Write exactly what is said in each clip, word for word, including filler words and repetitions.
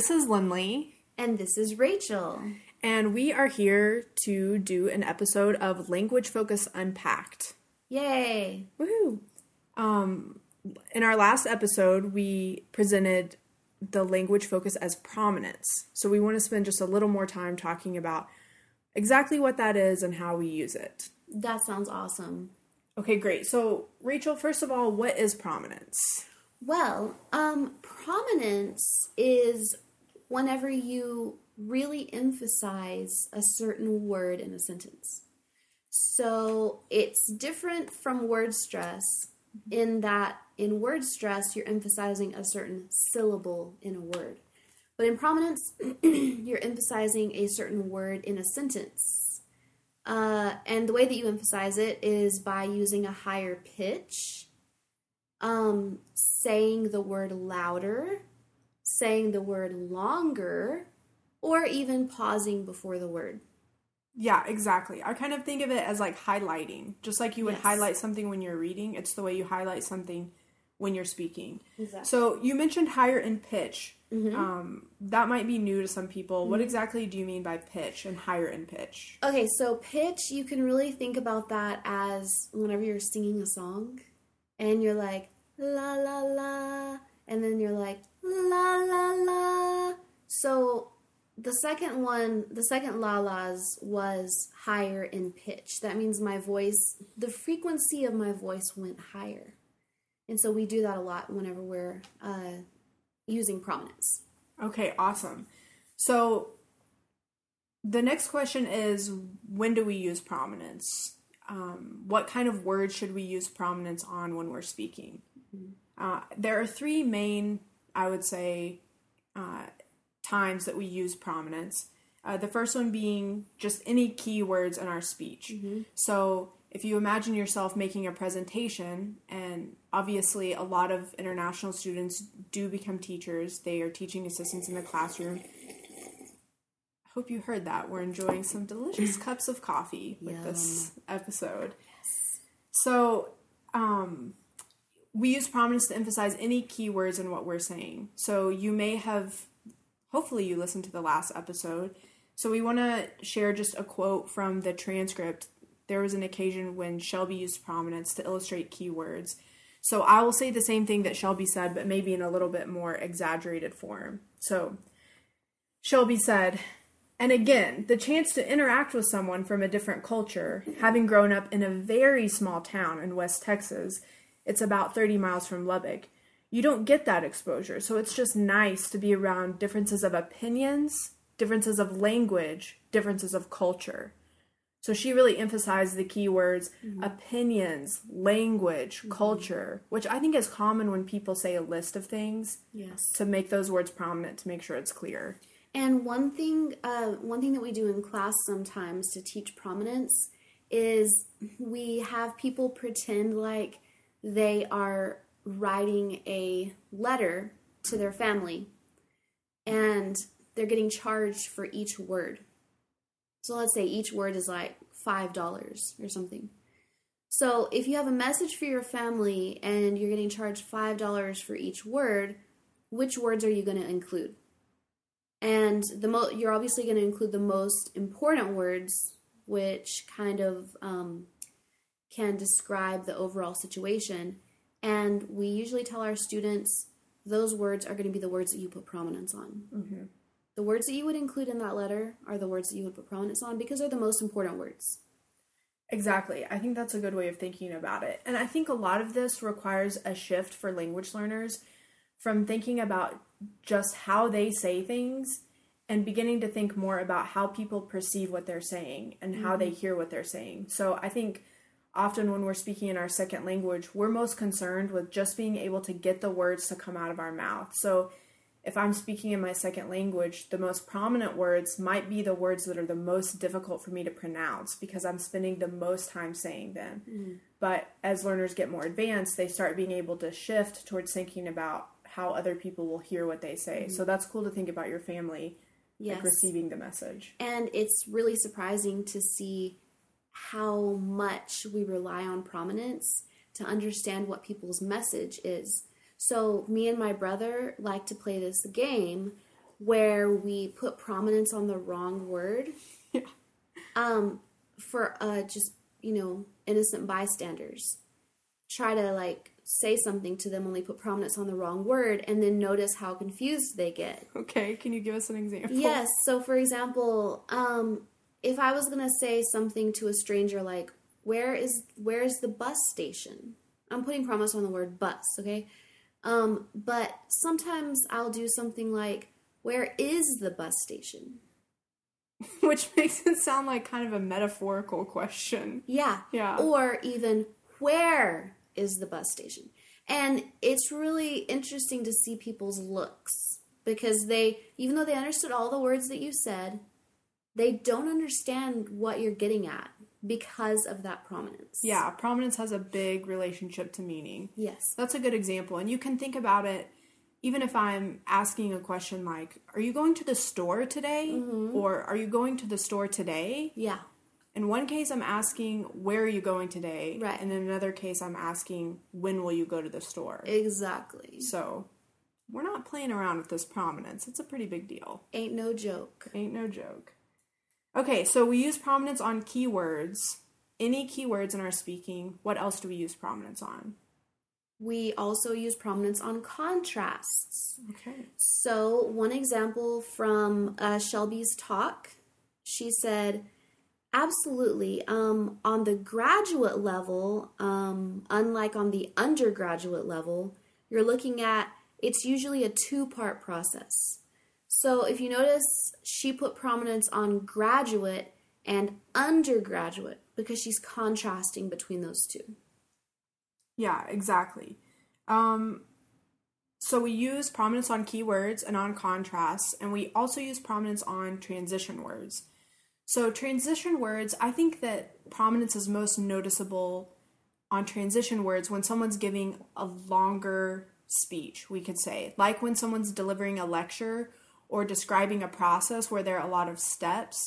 this is Lindley. And this is Rachel. And we are here to do an episode of Language Focus Unpacked. Yay! Woohoo! Um, in our last episode, we presented the language focus as prominence. So we want to spend just a little more time talking about exactly what that is and how we use it. That sounds awesome. Okay, great. So, Rachel, first of all, what is prominence? Well, um, prominence is whenever you really emphasize a certain word in a sentence. So it's different from word stress in that in word stress, you're emphasizing a certain syllable in a word. But in prominence, you're emphasizing a certain word in a sentence. Uh, and the way that you emphasize it is by using a higher pitch, um, saying the word louder, saying the word longer, or even pausing before the word. Yeah, exactly. I kind of think of it as like highlighting. Just like you would Yes. highlight something when you're reading, it's the way you highlight something when you're speaking. Exactly. So you mentioned higher in pitch. Mm-hmm. Um, that might be new to some people. Mm-hmm. What exactly do you mean by pitch and higher in pitch? Okay, so pitch, you can really think about that as whenever you're singing a song and you're like, la, la, la, and then you're like, la, la, la. So the second one, the second la-las was higher in pitch. That means my voice, the frequency of my voice went higher. And so we do that a lot whenever we're uh, using prominence. Okay, awesome. So the next question is, when do we use prominence? Um, what kind of words should we use prominence on when we're speaking? Mm-hmm. Uh, there are three main, I would say, uh, times that we use prominence. Uh, the first one being just any keywords in our speech. Mm-hmm. So if you imagine yourself making a presentation, and obviously a lot of international students do become teachers, they are teaching assistants in the classroom. I hope you heard that. We're enjoying some delicious cups of coffee with Yum. This episode. Yes. So um, we use prominence to emphasize any keywords in what we're saying. So you may have, hopefully you listened to the last episode. So we want to share just a quote from the transcript. There was an occasion when Shelby used prominence to illustrate keywords. So I will say the same thing that Shelby said, but maybe in a little bit more exaggerated form. So Shelby said, and again, the chance to interact with someone from a different culture, having grown up in a very small town in West Texas, it's about thirty miles from Lubbock. You don't get that exposure. So it's just nice to be around differences of opinions, differences of language, differences of culture. So she really emphasized the keywords mm-hmm. opinions, language, mm-hmm. culture, which I think is common when people say a list of things. Yes. To make those words prominent, to make sure it's clear. And one thing, uh, one thing that we do in class sometimes to teach prominence is we have people pretend like they are writing a letter to their family, and they're getting charged for each word. So let's say each word is like five dollars or something. So if you have a message for your family and you're getting charged five dollars for each word, which words are you going to include? And the mo- you're obviously going to include the most important words, which kind of um, can describe the overall situation. And we usually tell our students those words are going to be the words that you put prominence on. Mm-hmm. The words that you would include in that letter are the words that you would put prominence on because they're the most important words. Exactly. I think that's a good way of thinking about it. And I think a lot of this requires a shift for language learners from thinking about just how they say things and beginning to think more about how people perceive what they're saying and how mm-hmm. they hear what they're saying. So I think often when we're speaking in our second language, we're most concerned with just being able to get the words to come out of our mouth. So if I'm speaking in my second language, the most prominent words might be the words that are the most difficult for me to pronounce because I'm spending the most time saying them. Mm-hmm. But as learners get more advanced, they start being able to shift towards thinking about how other people will hear what they say. Mm-hmm. So that's cool to think about your family yes. like receiving the message. And it's really surprising to see how much we rely on prominence to understand what people's message is. So me and my brother like to play this game where we put prominence on the wrong word. Yeah. Um, for uh, just, you know, innocent bystanders. Try to, like, say something to them when they put prominence on the wrong word, and then notice how confused they get. Okay, can you give us an example? Yes, so for example, um, if I was going to say something to a stranger like, where is where is the bus station? I'm putting prominence on the word bus, okay? Um, but sometimes I'll do something like, where is the bus station? Which makes it sound like kind of a metaphorical question. Yeah. Yeah. Or even, where is the bus station? And it's really interesting to see people's looks, because they, even though they understood all the words that you said, they don't understand what you're getting at because of that prominence. Yeah, prominence has a big relationship to meaning. Yes. That's a good example. And you can think about it, even if I'm asking a question like, are you going to the store today? Mm-hmm. Or are you going to the store today? Yeah. In one case, I'm asking, where are you going today? Right. And in another case, I'm asking, when will you go to the store? Exactly. So, we're not playing around with this prominence. It's a pretty big deal. Ain't no joke. Ain't no joke. Okay, so we use prominence on keywords. Any keywords in our speaking, what else do we use prominence on? We also use prominence on contrasts. Okay. So one example from uh, Shelby's talk, she said, absolutely, um, on the graduate level, um, unlike on the undergraduate level, you're looking at, it's usually a two-part process. So if you notice, she put prominence on graduate and undergraduate because she's contrasting between those two. Yeah, exactly. Um, so we use prominence on keywords and on contrasts, and we also use prominence on transition words. So transition words, I think that prominence is most noticeable on transition words when someone's giving a longer speech, we could say. Like when someone's delivering a lecture or describing a process where there are a lot of steps.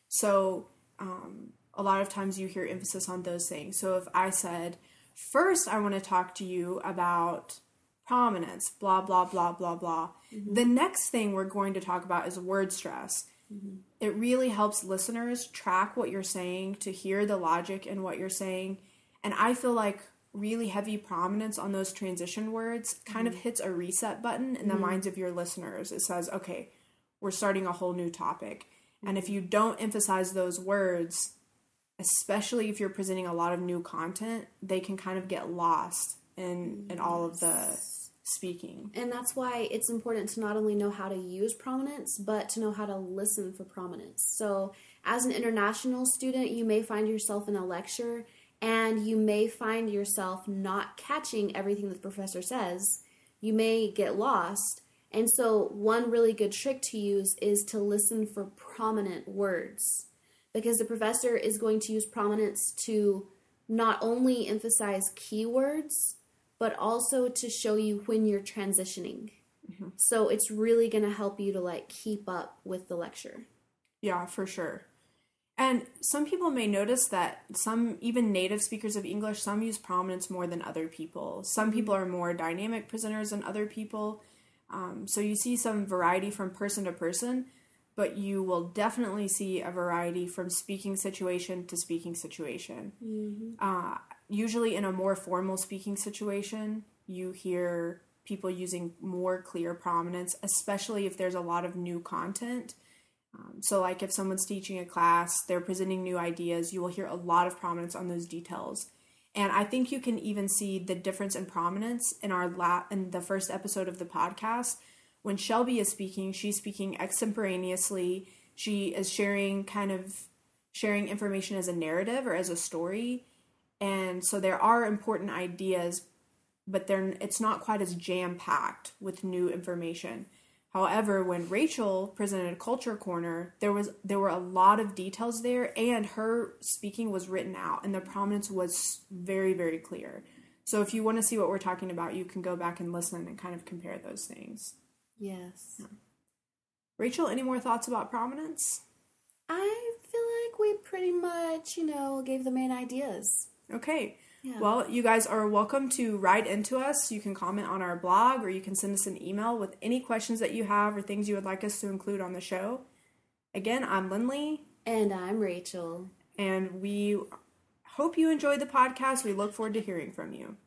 So um, a lot of times you hear emphasis on those things. So if I said, first I want to talk to you about prominence, blah, blah, blah, blah, blah. Mm-hmm. The next thing we're going to talk about is word stress. Mm-hmm. It really helps listeners track what you're saying, to hear the logic in what you're saying. And I feel like really heavy prominence on those transition words kind mm-hmm. of hits a reset button in mm-hmm. the minds of your listeners. It says, okay, we're starting a whole new topic. Mm-hmm. And if you don't emphasize those words, especially if you're presenting a lot of new content, they can kind of get lost in, in all of the speaking. And that's why it's important to not only know how to use prominence, but to know how to listen for prominence. So as an international student, you may find yourself in a lecture and you may find yourself not catching everything that the professor says. You may get lost. And so one really good trick to use is to listen for prominent words, because the professor is going to use prominence to not only emphasize keywords, but also to show you when you're transitioning. Mm-hmm. So it's really going to help you to like keep up with the lecture. Yeah, for sure. And some people may notice that some, even native speakers of English, some use prominence more than other people. Some people are more dynamic presenters than other people. Um, so you see some variety from person to person, but you will definitely see a variety from speaking situation to speaking situation. Mm-hmm. Uh, usually in a more formal speaking situation, you hear people using more clear prominence, especially if there's a lot of new content. Um, so like if someone's teaching a class, they're presenting new ideas, you will hear a lot of prominence on those details. And I think you can even see the difference in prominence in our la- in the first episode of the podcast. When Shelby is speaking, she's speaking extemporaneously. She is sharing kind of sharing information as a narrative or as a story. And so there are important ideas, but they're, it's not quite as jam-packed with new information. However, when Rachel presented Culture Corner, there was there were a lot of details there, and her speaking was written out, and the prominence was very, very clear. So if you want to see what we're talking about, you can go back and listen and kind of compare those things. Yes. Yeah. Rachel, any more thoughts about prominence? I feel like we pretty much, you know, gave the main ideas. Okay. Yeah. Well, you guys are welcome to write into us. You can comment on our blog, or you can send us an email with any questions that you have or things you would like us to include on the show. Again, I'm Lindley. And I'm Rachel. And we hope you enjoyed the podcast. We look forward to hearing from you.